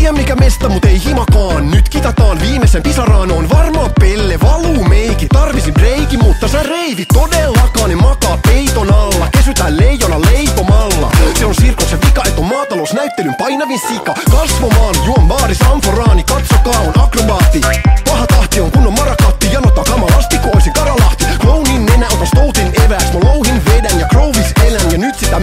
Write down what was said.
tiedä mikä mesta, mut ei himakaan. Nyt kitataan viimeisen pisaraan, on varmaan pelle, valuu meiki. Tarvisin breiki, mutta sä reivit todellakaan. Ne makaa peiton alla, kesytään leijona leipomalla. Se on sirkuksen vika, et on maatalousnäyttelyn painavin sika. Kasvomaan juo